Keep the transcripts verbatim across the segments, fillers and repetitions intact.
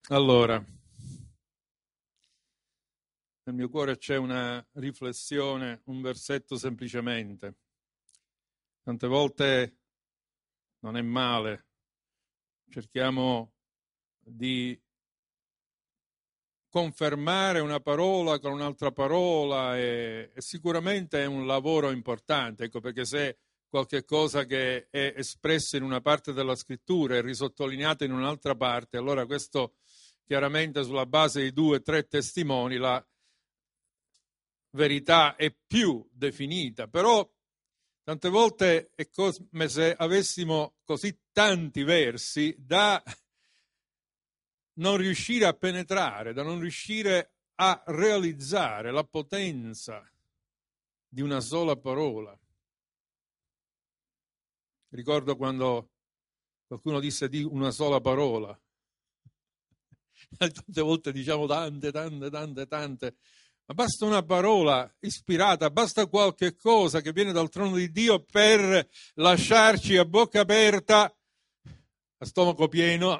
Allora, nel mio cuore c'è una riflessione, un versetto semplicemente. Tante volte non è male, cerchiamo di confermare una parola con un'altra parola e, e sicuramente è un lavoro importante, ecco, perché se qualche cosa che è espressa in una parte della scrittura è risottolineata in un'altra parte, allora questo chiaramente sulla base di due o tre testimoni la verità è più definita, però tante volte è come se avessimo così tanti versi da non riuscire a penetrare, da non riuscire a realizzare la potenza di una sola parola. Ricordo quando qualcuno disse di una sola parola. Tante volte diciamo tante, tante, tante, tante. Ma basta una parola ispirata, basta qualche cosa che viene dal trono di Dio per lasciarci a bocca aperta, a stomaco pieno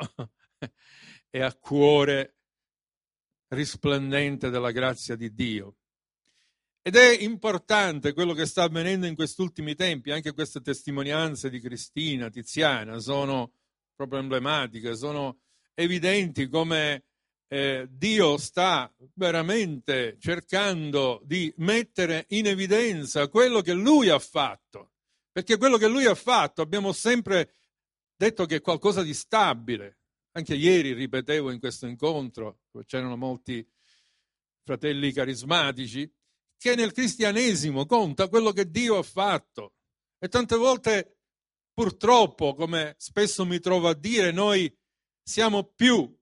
e a cuore risplendente della grazia di Dio. Ed è importante quello che sta avvenendo in questi ultimi tempi, anche queste testimonianze di Cristina, Tiziana, sono proprio emblematiche, sono evidenti come eh, Dio sta veramente cercando di mettere in evidenza quello che Lui ha fatto, perché quello che Lui ha fatto abbiamo sempre detto che è qualcosa di stabile. Anche ieri ripetevo in questo incontro, c'erano molti fratelli carismatici, che nel cristianesimo conta quello che Dio ha fatto. E tante volte, purtroppo, come spesso mi trovo a dire, noi siamo più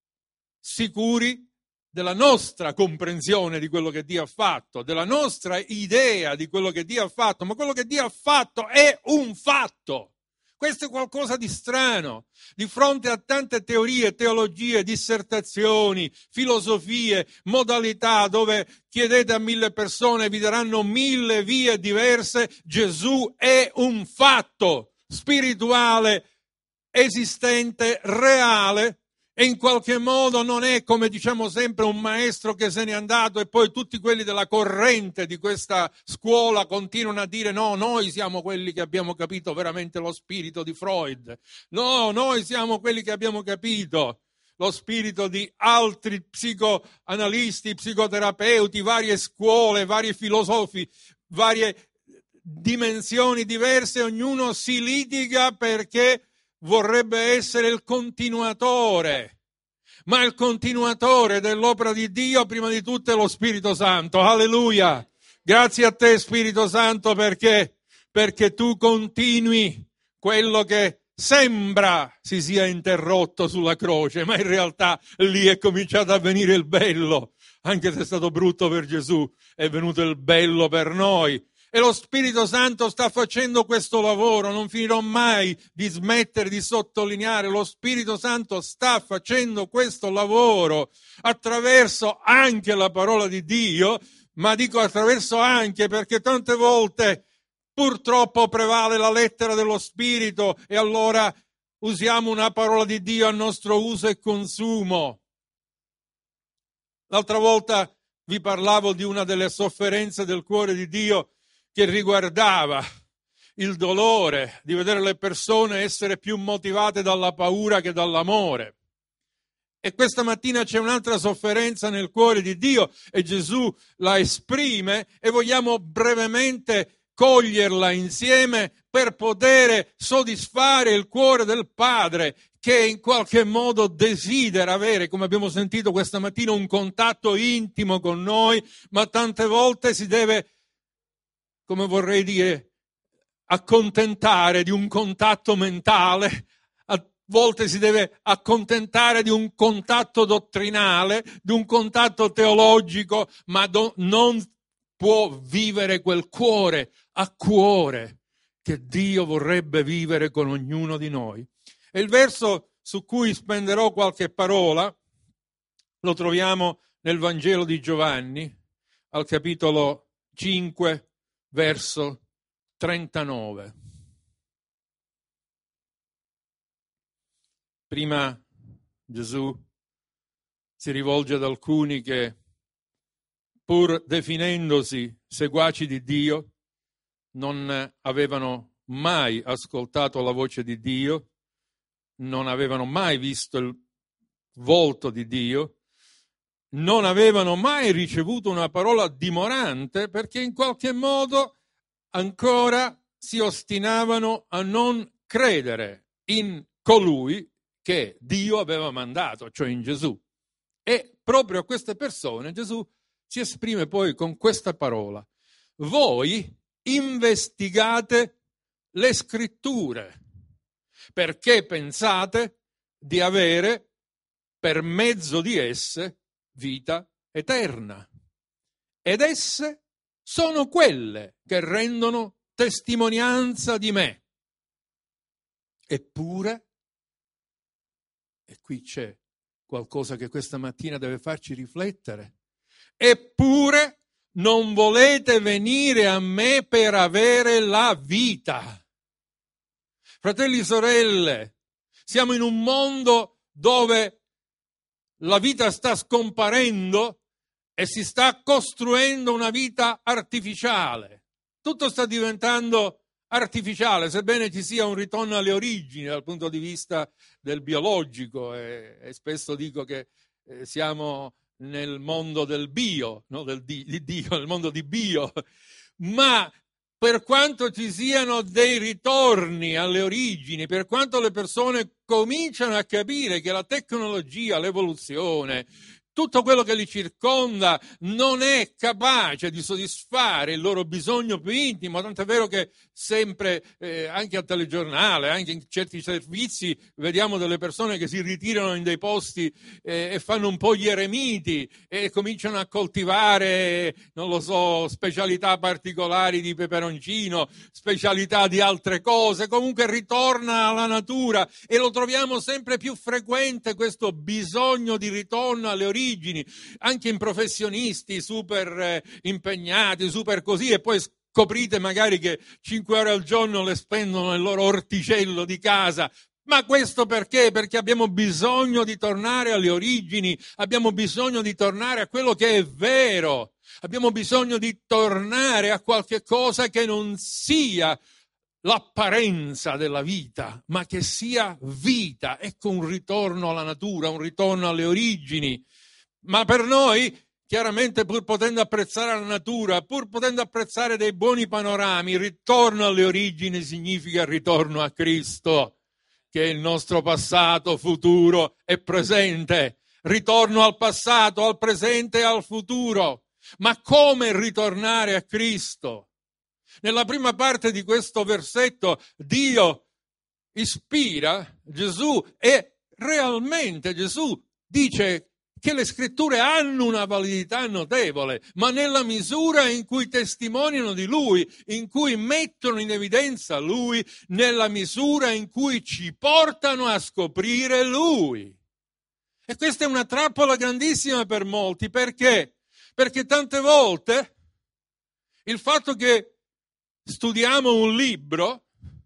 sicuri della nostra comprensione di quello che Dio ha fatto, della nostra idea di quello che Dio ha fatto, ma quello che Dio ha fatto è un fatto. Questo è qualcosa di strano. Di fronte a tante teorie, teologie, dissertazioni, filosofie, modalità dove chiedete a mille persone e vi daranno mille vie diverse, Gesù è un fatto spirituale, esistente, reale, e in qualche modo non è, come diciamo sempre, un maestro che se n'è andato e poi tutti quelli della corrente di questa scuola continuano a dire no, noi siamo quelli che abbiamo capito veramente lo spirito di Freud, no, noi siamo quelli che abbiamo capito lo spirito di altri psicoanalisti, psicoterapeuti, varie scuole, vari filosofi, varie dimensioni diverse, ognuno si litiga perché vorrebbe essere il continuatore, ma il continuatore dell'opera di Dio prima di tutto è lo Spirito Santo. Alleluia! Grazie a te Spirito Santo perché, perché tu continui quello che sembra si sia interrotto sulla croce, ma in realtà lì è cominciato a venire il bello. Anche se è stato brutto per Gesù, è venuto il bello per noi. E lo Spirito Santo sta facendo questo lavoro, non finirò mai di smettere di sottolineare, lo Spirito Santo sta facendo questo lavoro attraverso anche la parola di Dio, ma dico attraverso anche perché tante volte purtroppo prevale la lettera dello Spirito e allora usiamo una parola di Dio a nostro uso e consumo. L'altra volta vi parlavo di una delle sofferenze del cuore di Dio che riguardava il dolore di vedere le persone essere più motivate dalla paura che dall'amore. E questa mattina c'è un'altra sofferenza nel cuore di Dio e Gesù la esprime e vogliamo brevemente coglierla insieme per poter soddisfare il cuore del Padre che in qualche modo desidera avere, come abbiamo sentito questa mattina, un contatto intimo con noi, ma tante volte si deve, come vorrei dire, accontentare di un contatto mentale, a volte si deve accontentare di un contatto dottrinale, di un contatto teologico, ma do, non può vivere quel cuore a cuore che Dio vorrebbe vivere con ognuno di noi. E il verso su cui spenderò qualche parola lo troviamo nel Vangelo di Giovanni, al capitolo cinque, verso trentanove. Prima Gesù si rivolge ad alcuni che, pur definendosi seguaci di Dio, non avevano mai ascoltato la voce di Dio, non avevano mai visto il volto di Dio, non avevano mai ricevuto una parola dimorante, perché in qualche modo ancora si ostinavano a non credere in colui che Dio aveva mandato, cioè in Gesù. E proprio a queste persone Gesù si esprime poi con questa parola: voi investigate le scritture perché pensate di avere per mezzo di esse vita eterna, ed esse sono quelle che rendono testimonianza di me. Eppure, e qui c'è qualcosa che questa mattina deve farci riflettere, eppure non volete venire a me per avere la vita. Fratelli e sorelle, siamo in un mondo dove la vita sta scomparendo e si sta costruendo una vita artificiale. Tutto sta diventando artificiale, sebbene ci sia un ritorno alle origini dal punto di vista del biologico, e, e spesso dico che eh, siamo nel mondo del bio, no? del di, di Dio, nel mondo di bio, ma per quanto ci siano dei ritorni alle origini, per quanto le persone cominciano a capire che la tecnologia, l'evoluzione, tutto quello che li circonda non è capace di soddisfare il loro bisogno più intimo, tant'è vero che sempre, eh, anche al telegiornale, anche in certi servizi, vediamo delle persone che si ritirano in dei posti eh, e fanno un po' gli eremiti e cominciano a coltivare, non lo so, specialità particolari di peperoncino, specialità di altre cose, comunque ritorna alla natura, e lo troviamo sempre più frequente questo bisogno di ritorno alle origini, anche in professionisti super eh, impegnati, super così, e poi scoprite magari che cinque ore al giorno le spendono nel loro orticello di casa. Ma questo perché? Perché abbiamo bisogno di tornare alle origini, abbiamo bisogno di tornare a quello che è vero, abbiamo bisogno di tornare a qualche cosa che non sia l'apparenza della vita, ma che sia vita. Ecco un ritorno alla natura, un ritorno alle origini. Ma per noi, chiaramente, pur potendo apprezzare la natura, pur potendo apprezzare dei buoni panorami, il ritorno alle origini significa il ritorno a Cristo, che è il nostro passato, futuro e presente. Ritorno al passato, al presente e al futuro. Ma come ritornare a Cristo? Nella prima parte di questo versetto Dio ispira Gesù e realmente Gesù dice che le scritture hanno una validità notevole, ma nella misura in cui testimoniano di Lui, in cui mettono in evidenza Lui, nella misura in cui ci portano a scoprire Lui. E questa è una trappola grandissima per molti, perché? Perché tante volte il fatto che studiamo un libro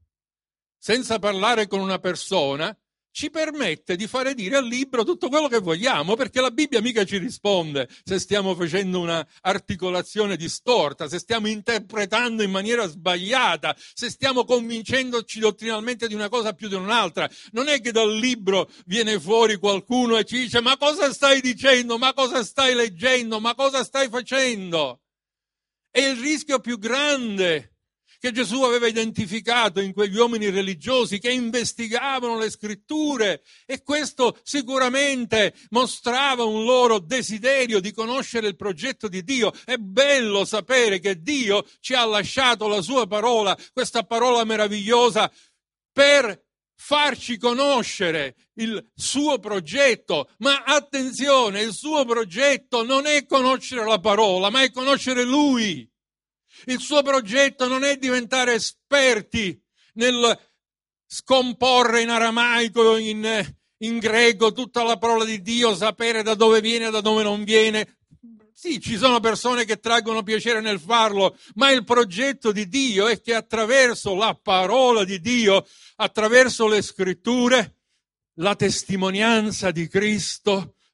senza parlare con una persona ci permette di fare dire al libro tutto quello che vogliamo, perché la Bibbia mica ci risponde se stiamo facendo una articolazione distorta, se stiamo interpretando in maniera sbagliata, se stiamo convincendoci dottrinalmente di una cosa più di un'altra. Non è che dal libro viene fuori qualcuno e ci dice: ma cosa stai dicendo, ma cosa stai leggendo, ma cosa stai facendo? È il rischio più grande che Gesù aveva identificato in quegli uomini religiosi che investigavano le scritture, e questo sicuramente mostrava un loro desiderio di conoscere il progetto di Dio. È bello sapere che Dio ci ha lasciato la sua parola, questa parola meravigliosa, per farci conoscere il suo progetto. Ma attenzione, il suo progetto non è conoscere la parola, ma è conoscere Lui. Il suo progetto non è diventare esperti nel scomporre in aramaico, in, in greco, tutta la parola di Dio, sapere da dove viene e da dove non viene. Sì, ci sono persone che traggono piacere nel farlo, ma il progetto di Dio è che attraverso la parola di Dio, attraverso le scritture, la testimonianza di Cristo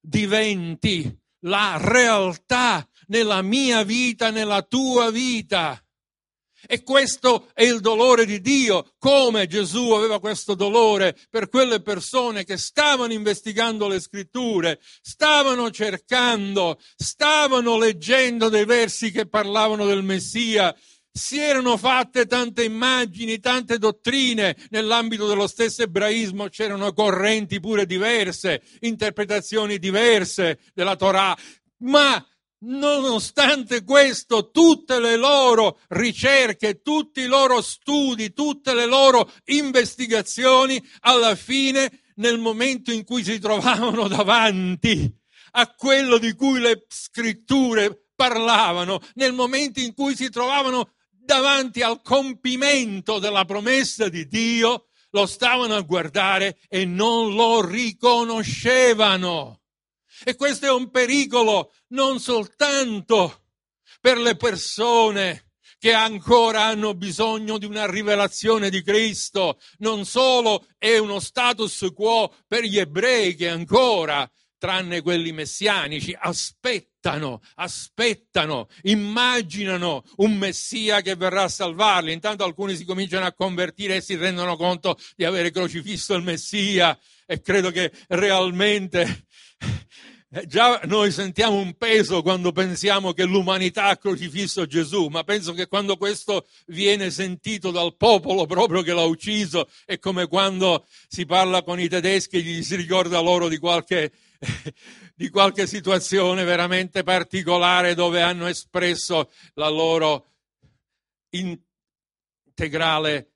diventi la realtà nella mia vita, nella tua vita. E questo è il dolore di Dio, come Gesù aveva questo dolore per quelle persone che stavano investigando le scritture, stavano cercando, stavano leggendo dei versi che parlavano del Messia. Si erano fatte tante immagini, tante dottrine, nell'ambito dello stesso ebraismo c'erano correnti pure diverse, interpretazioni diverse della Torah, ma nonostante questo, tutte le loro ricerche, tutti i loro studi, tutte le loro investigazioni, alla fine, nel momento in cui si trovavano davanti a quello di cui le scritture parlavano, nel momento in cui si trovavano davanti al compimento della promessa di Dio, lo stavano a guardare e non lo riconoscevano. E questo è un pericolo non soltanto per le persone che ancora hanno bisogno di una rivelazione di Cristo, non solo è uno status quo per gli ebrei che ancora, tranne quelli messianici, aspettano, aspettano, immaginano un Messia che verrà a salvarli. Intanto alcuni si cominciano a convertire e si rendono conto di avere crocifisso il Messia, e credo che realmente già noi sentiamo un peso quando pensiamo che l'umanità ha crocifisso Gesù, ma penso che quando questo viene sentito dal popolo proprio che l'ha ucciso, è come quando si parla con i tedeschi e gli si ricorda loro di qualche, di qualche situazione veramente particolare dove hanno espresso la loro integrale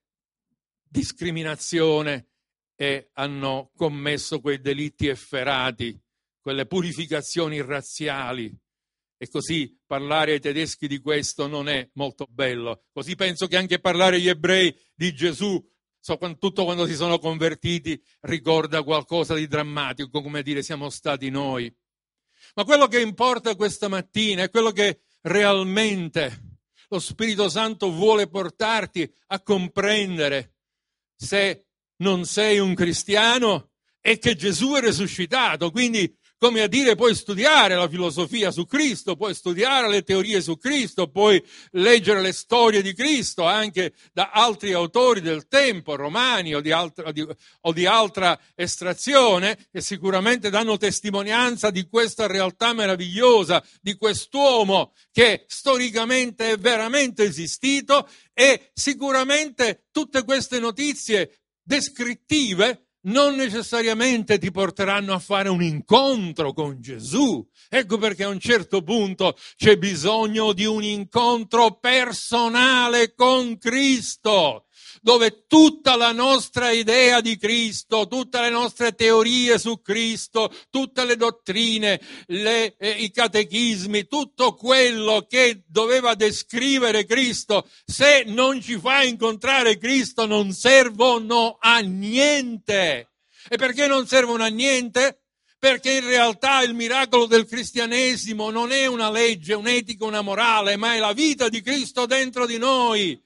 discriminazione e hanno commesso quei delitti efferati, quelle purificazioni razziali. E così parlare ai tedeschi di questo non è molto bello. Così penso che anche parlare agli ebrei di Gesù, soprattutto quando si sono convertiti, ricorda qualcosa di drammatico, come dire siamo stati noi. Ma quello che importa questa mattina è quello che realmente lo Spirito Santo vuole portarti a comprendere, se non sei un cristiano, è che Gesù è risuscitato. Quindi, come a dire, puoi studiare la filosofia su Cristo, puoi studiare le teorie su Cristo, puoi leggere le storie di Cristo anche da altri autori del tempo, romani o di altra, di, o di altra estrazione, che sicuramente danno testimonianza di questa realtà meravigliosa, di quest'uomo che storicamente è veramente esistito, e sicuramente tutte queste notizie descrittive non necessariamente ti porteranno a fare un incontro con Gesù. Ecco perché a un certo punto c'è bisogno di un incontro personale con Cristo, dove tutta la nostra idea di Cristo, tutte le nostre teorie su Cristo, tutte le dottrine, le, eh, i catechismi, tutto quello che doveva descrivere Cristo, se non ci fa incontrare Cristo non servono a niente. E perché non servono a niente? Perché in realtà il miracolo del cristianesimo non è una legge, un'etica, una morale, ma è la vita di Cristo dentro di noi.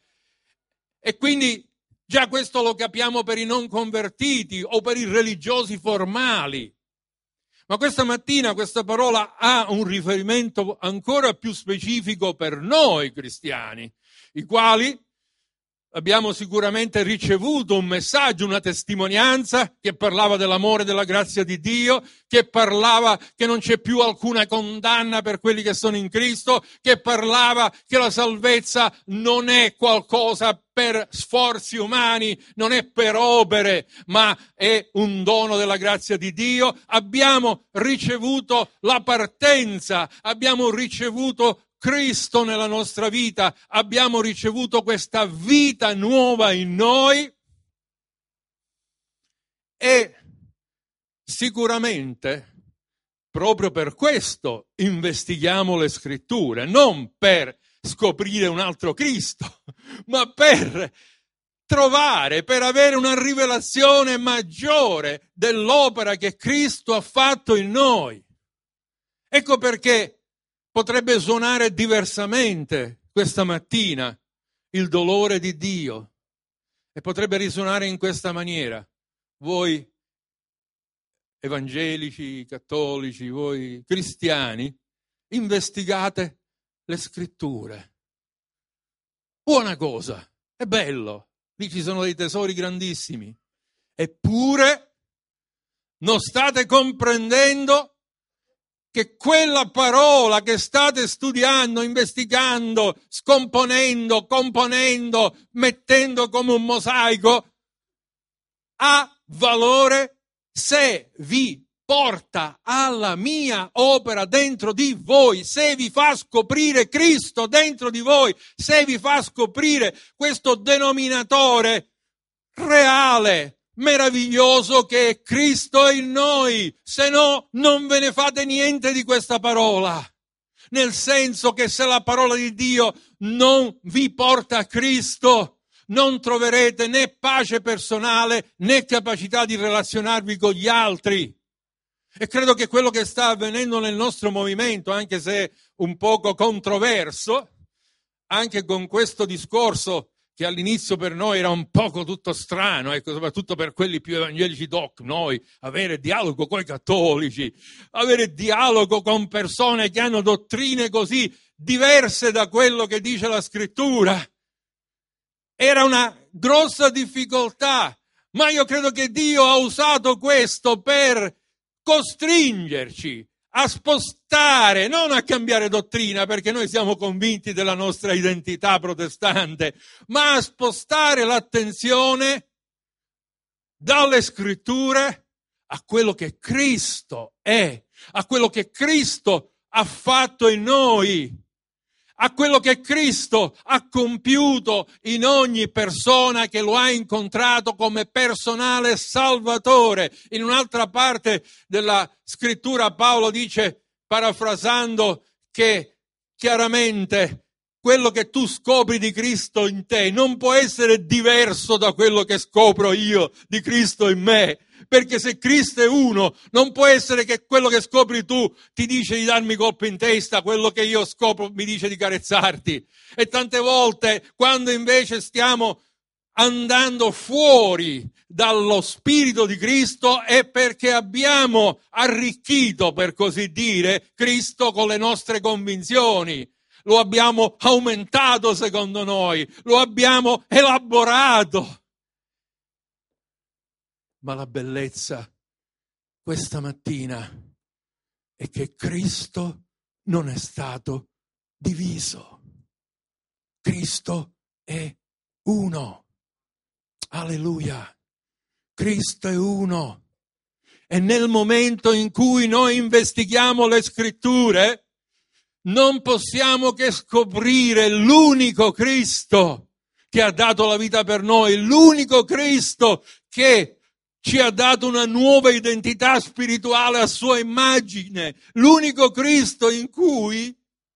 E quindi già questo lo capiamo per i non convertiti o per i religiosi formali. Ma questa mattina questa parola ha un riferimento ancora più specifico per noi cristiani, i quali abbiamo sicuramente ricevuto un messaggio, una testimonianza che parlava dell'amore e della grazia di Dio, che parlava che non c'è più alcuna condanna per quelli che sono in Cristo, che parlava che la salvezza non è qualcosa per sforzi umani, non è per opere, ma è un dono della grazia di Dio. Abbiamo ricevuto la partenza, abbiamo ricevuto Cristo nella nostra vita, abbiamo ricevuto questa vita nuova in noi, e sicuramente proprio per questo investighiamo le scritture, non per scoprire un altro Cristo, ma per trovare, per avere una rivelazione maggiore dell'opera che Cristo ha fatto in noi. Ecco perché potrebbe suonare diversamente questa mattina il dolore di Dio, e potrebbe risuonare in questa maniera: voi evangelici, cattolici, voi cristiani, investigate le scritture. Buona cosa, è bello, lì ci sono dei tesori grandissimi. Eppure non state comprendendo che quella parola che state studiando, investigando, scomponendo, componendo, mettendo come un mosaico, ha valore se vi porta alla mia opera dentro di voi, se vi fa scoprire Cristo dentro di voi, se vi fa scoprire questo denominatore reale, meraviglioso che è Cristo in noi. Se no, non ve ne fate niente di questa parola. Nel senso che se la parola di Dio non vi porta a Cristo, non troverete né pace personale né capacità di relazionarvi con gli altri. E credo che quello che sta avvenendo nel nostro movimento, anche se un poco controverso, anche con questo discorso che all'inizio per noi era un poco tutto strano, ecco, soprattutto per quelli più evangelici doc, noi, avere dialogo con i cattolici, avere dialogo con persone che hanno dottrine così diverse da quello che dice la scrittura. Era una grossa difficoltà, ma io credo che Dio ha usato questo per costringerci a spostare, non a cambiare dottrina, perché noi siamo convinti della nostra identità protestante, ma a spostare l'attenzione dalle scritture a quello che Cristo è, a quello che Cristo ha fatto in noi, a quello che Cristo ha compiuto in ogni persona che lo ha incontrato come personale salvatore. In un'altra parte della scrittura Paolo dice, parafrasando, che chiaramente quello che tu scopri di Cristo in te non può essere diverso da quello che scopro io di Cristo in me. Perché se Cristo è uno, non può essere che quello che scopri tu ti dice di darmi colpo in testa, quello che io scopro mi dice di carezzarti. E tante volte, quando invece stiamo andando fuori dallo Spirito di Cristo, è perché abbiamo arricchito, per così dire, Cristo con le nostre convinzioni. Lo abbiamo aumentato secondo noi, lo abbiamo elaborato. Ma la bellezza questa mattina è che Cristo non è stato diviso. Cristo è uno. Alleluia. Cristo è uno. E nel momento in cui noi investighiamo le scritture, non possiamo che scoprire l'unico Cristo che ha dato la vita per noi, l'unico Cristo che ci ha dato una nuova identità spirituale a sua immagine, l'unico Cristo in cui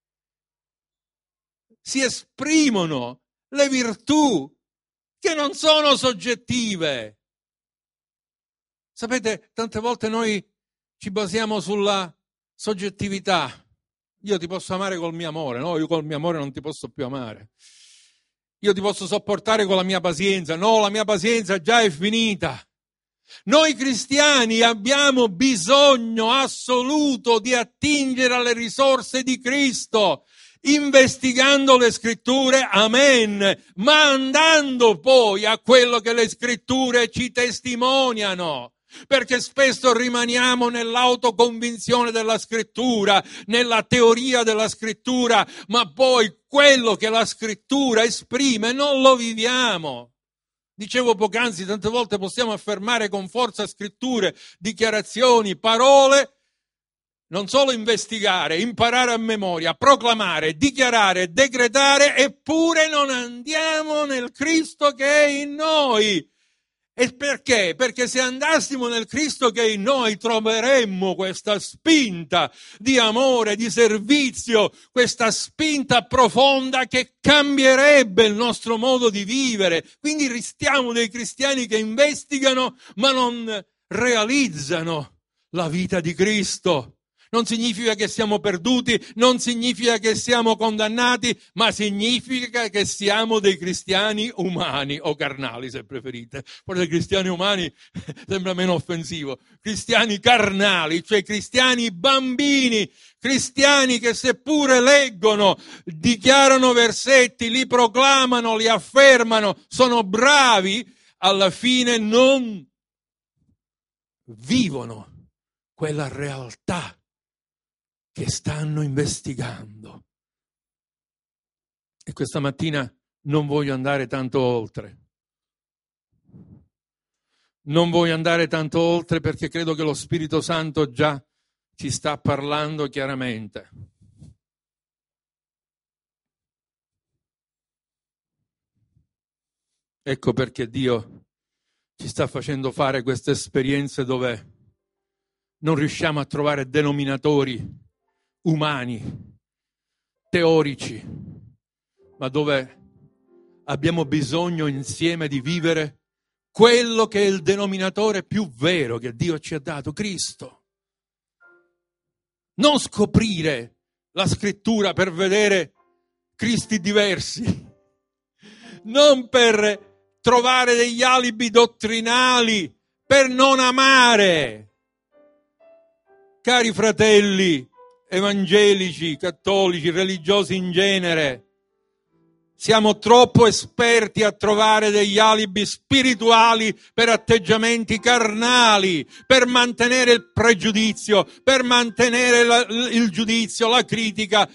si esprimono le virtù che non sono soggettive. Sapete, tante volte noi ci basiamo sulla soggettività. Io ti posso amare col mio amore, no, io col mio amore non ti posso più amare. Io ti posso sopportare con la mia pazienza, no, la mia pazienza già è finita. Noi cristiani abbiamo bisogno assoluto di attingere alle risorse di Cristo, investigando le scritture, amen, ma andando poi a quello che le scritture ci testimoniano, perché spesso rimaniamo nell'autoconvinzione della scrittura, nella teoria della scrittura, ma poi quello che la scrittura esprime non lo viviamo. Dicevo poc'anzi, tante volte possiamo affermare con forza scritture, dichiarazioni, parole, non solo investigare, imparare a memoria, proclamare, dichiarare, decretare, eppure non andiamo nel Cristo che è in noi. E perché? Perché se andassimo nel Cristo che è in noi troveremmo questa spinta di amore, di servizio, questa spinta profonda che cambierebbe il nostro modo di vivere. Quindi restiamo dei cristiani che investigano ma non realizzano la vita di Cristo. non significa che siamo perduti, non significa che siamo condannati, ma significa che siamo dei cristiani umani o carnali, se preferite. Forse cristiani umani sembra meno offensivo. Cristiani carnali, cioè cristiani bambini, cristiani che seppure leggono, dichiarano versetti, li proclamano, li affermano, sono bravi, alla fine non vivono quella realtà che stanno investigando. E questa mattina non voglio andare tanto oltre. Non voglio andare tanto oltre perché credo che lo Spirito Santo già ci sta parlando chiaramente. Ecco perché Dio ci sta facendo fare queste esperienze dove non riusciamo a trovare denominatori umani, teorici, ma dove abbiamo bisogno insieme di vivere quello che è il denominatore più vero che Dio ci ha dato, Cristo. Non scoprire la scrittura per vedere Cristi diversi, non per trovare degli alibi dottrinali, per non amare. Cari fratelli evangelici, cattolici, religiosi in genere, siamo troppo esperti a trovare degli alibi spirituali per atteggiamenti carnali, per mantenere il pregiudizio, per mantenere la, il giudizio, la critica.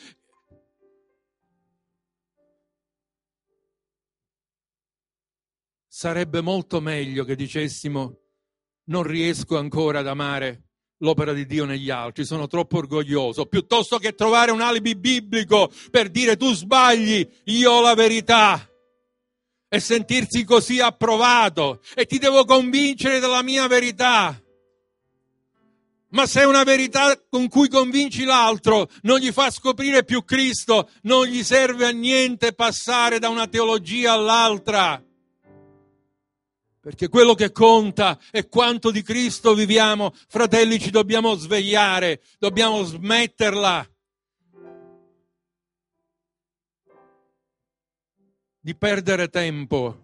Sarebbe molto meglio che dicessimo: non riesco ancora ad amare l'opera di Dio negli altri, sono troppo orgoglioso, piuttosto che trovare un alibi biblico per dire tu sbagli, io ho la verità, e sentirsi così approvato e ti devo convincere della mia verità. Ma se una verità con cui convinci l'altro non gli fa scoprire più Cristo, non gli serve a niente passare da una teologia all'altra. Perché quello che conta è quanto di Cristo viviamo. Fratelli, ci dobbiamo svegliare, dobbiamo smetterla di perdere tempo,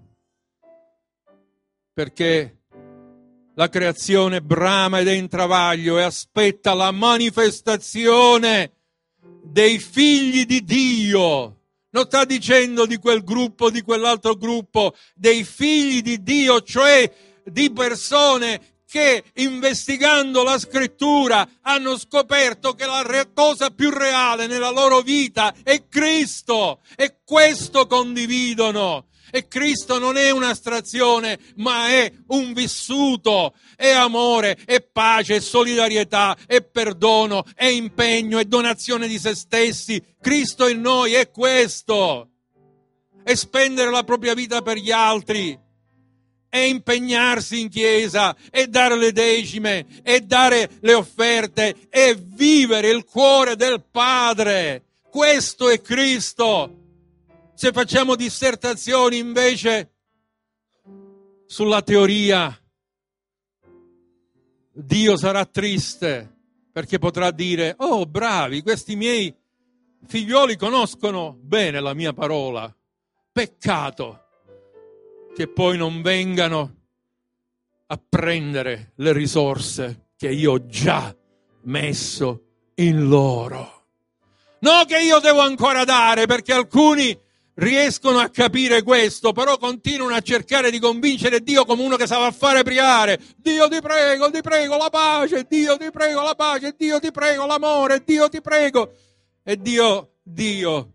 perché la creazione brama ed è in travaglio e aspetta la manifestazione dei figli di Dio. Non sta dicendo di quel gruppo, di quell'altro gruppo, dei figli di Dio, cioè di persone che investigando la scrittura hanno scoperto che la re- cosa più reale nella loro vita è Cristo, e questo condividono. E Cristo non è un'astrazione, ma è un vissuto, è amore, è pace, è solidarietà, è perdono, è impegno, è donazione di se stessi. Cristo in noi è questo, è spendere la propria vita per gli altri, è impegnarsi in chiesa, è dare le decime, è dare le offerte, è vivere il cuore del Padre. Questo è Cristo. Se facciamo dissertazioni invece sulla teoria, Dio sarà triste perché potrà dire: oh bravi, questi miei figlioli conoscono bene la mia parola, peccato che poi non vengano a prendere le risorse che io ho già messo in loro. No che io devo ancora dare, perché alcuni riescono a capire questo, però continuano a cercare di convincere Dio come uno che sa fare pregare. Dio ti prego, ti prego la pace, Dio ti prego la pace, Dio ti prego l'amore, Dio ti prego. E Dio, Dio,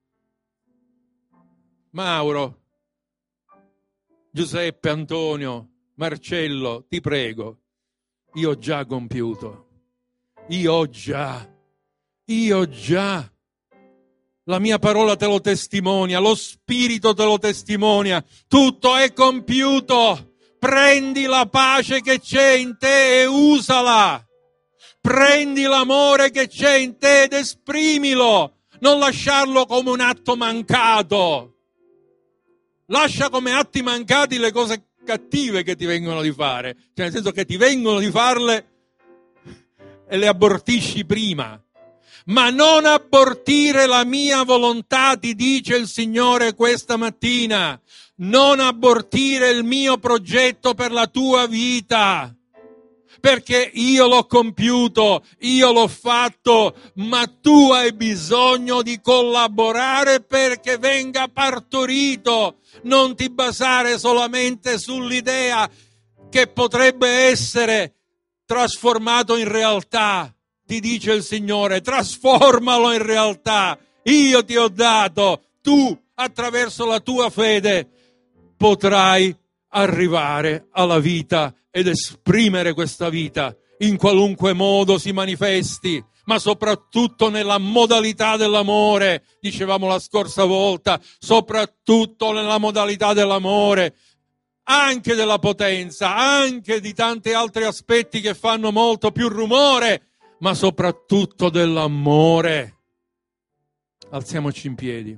Mauro, Giuseppe, Antonio, Marcello, ti prego, io ho già compiuto, io ho già, io già. La mia parola te lo testimonia, lo Spirito te lo testimonia, tutto è compiuto. Prendi la pace che c'è in te e usala. Prendi l'amore che c'è in te ed esprimilo. Non lasciarlo come un atto mancato. Lascia come atti mancati le cose cattive che ti vengono di fare. Cioè, nel senso che ti vengono di farle e le abortisci prima. Ma non abortire la mia volontà, ti dice il Signore questa mattina. Non abortire il mio progetto per la tua vita. Perché io l'ho compiuto, io l'ho fatto, ma tu hai bisogno di collaborare perché venga partorito. Non ti basare solamente sull'idea che potrebbe essere trasformato in realtà. Ti dice il Signore, trasformalo in realtà. Io ti ho dato, tu attraverso la tua fede potrai arrivare alla vita ed esprimere questa vita in qualunque modo si manifesti, ma soprattutto nella modalità dell'amore, dicevamo la scorsa volta, soprattutto nella modalità dell'amore, anche della potenza, anche di tanti altri aspetti che fanno molto più rumore, ma soprattutto dell'amore. Alziamoci in piedi.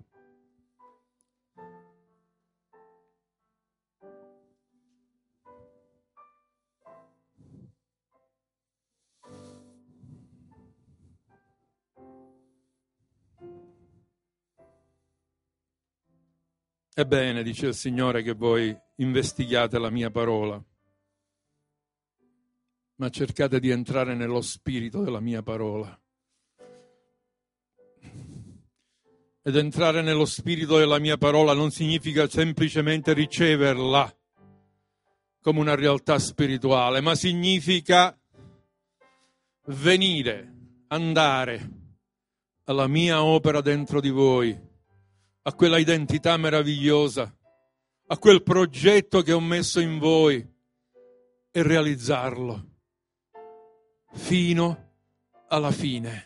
È bene, dice il Signore, che voi investighiate la mia parola, ma cercate di entrare nello spirito della mia parola. Ed entrare nello spirito della mia parola non significa semplicemente riceverla come una realtà spirituale, ma significa venire, andare alla mia opera dentro di voi, a quella identità meravigliosa, a quel progetto che ho messo in voi e realizzarlo fino alla fine.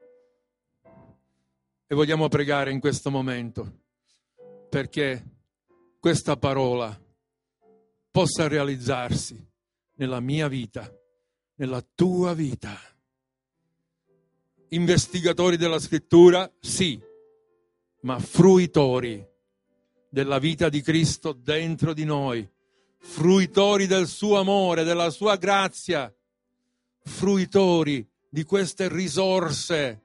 E vogliamo pregare in questo momento perché questa parola possa realizzarsi nella mia vita, nella tua vita. Investigatori della Scrittura, sì, ma fruitori della vita di Cristo dentro di noi, fruitori del suo amore, della sua grazia, fruitori di queste risorse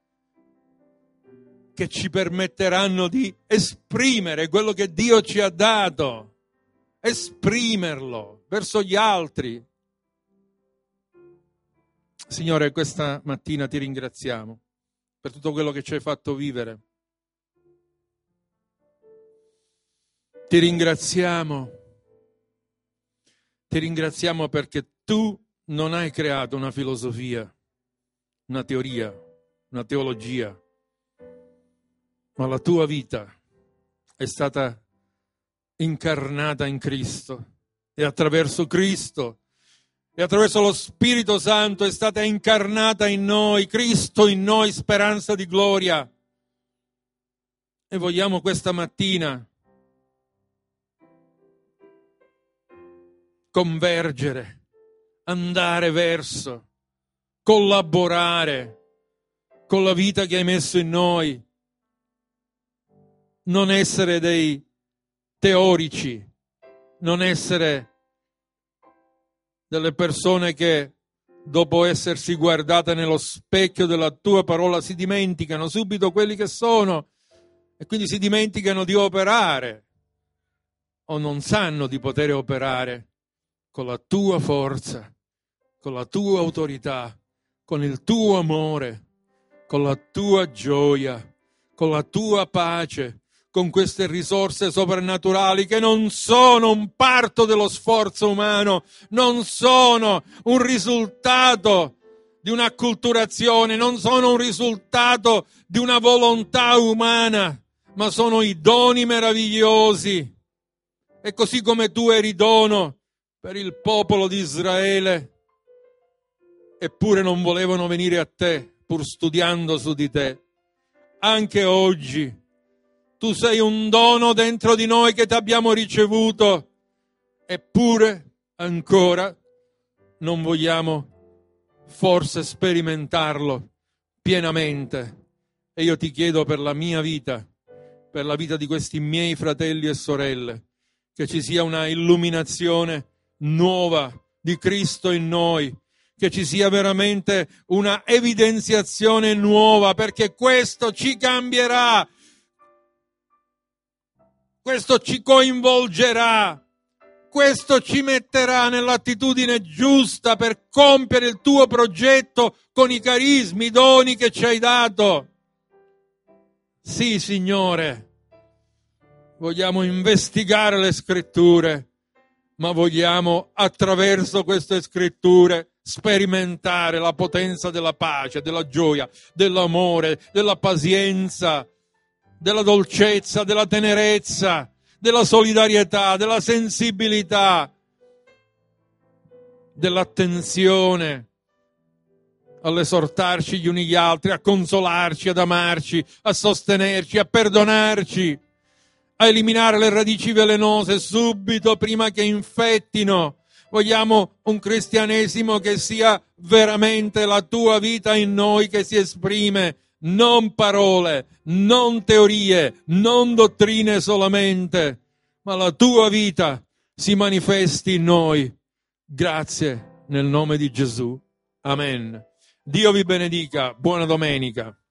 che ci permetteranno di esprimere quello che Dio ci ha dato, esprimerlo verso gli altri. Signore, questa mattina ti ringraziamo per tutto quello che ci hai fatto vivere. Ti ringraziamo, ti ringraziamo perché tu non hai creato una filosofia, una teoria, una teologia, ma la tua vita è stata incarnata in Cristo e attraverso Cristo e attraverso lo Spirito Santo è stata incarnata in noi, Cristo in noi, speranza di gloria. E vogliamo questa mattina convergere, andare verso, collaborare con la vita che hai messo in noi, non essere dei teorici, non essere delle persone che dopo essersi guardate nello specchio della tua parola si dimenticano subito quelli che sono e quindi si dimenticano di operare o non sanno di poter operare con la tua forza, con la tua autorità, con il tuo amore, con la tua gioia, con la tua pace, con queste risorse soprannaturali che non sono un parto dello sforzo umano, non sono un risultato di un'acculturazione, non sono un risultato di una volontà umana, ma sono i doni meravigliosi. E così come tu eri dono per il popolo di Israele, eppure non volevano venire a te, pur studiando su di te, anche oggi tu sei un dono dentro di noi che ti abbiamo ricevuto, eppure ancora non vogliamo forse sperimentarlo pienamente. E io ti chiedo per la mia vita, per la vita di questi miei fratelli e sorelle, che ci sia una illuminazione nuova di Cristo in noi, che ci sia veramente una evidenziazione nuova, perché questo ci cambierà, questo ci coinvolgerà, questo ci metterà nell'attitudine giusta per compiere il tuo progetto con i carismi, i doni che ci hai dato. Sì, Signore, vogliamo investigare le Scritture, ma vogliamo attraverso queste Scritture sperimentare la potenza della pace, della gioia, dell'amore, della pazienza, della dolcezza, della tenerezza, della solidarietà, della sensibilità, dell'attenzione all'esortarci gli uni gli altri, a consolarci, ad amarci, a sostenerci, a perdonarci, a eliminare le radici velenose subito prima che infettino. Vogliamo un cristianesimo che sia veramente la tua vita in noi, che si esprime, non parole, non teorie, non dottrine solamente, ma la tua vita si manifesti in noi. Grazie nel nome di Gesù. Amen. Dio vi benedica. Buona domenica.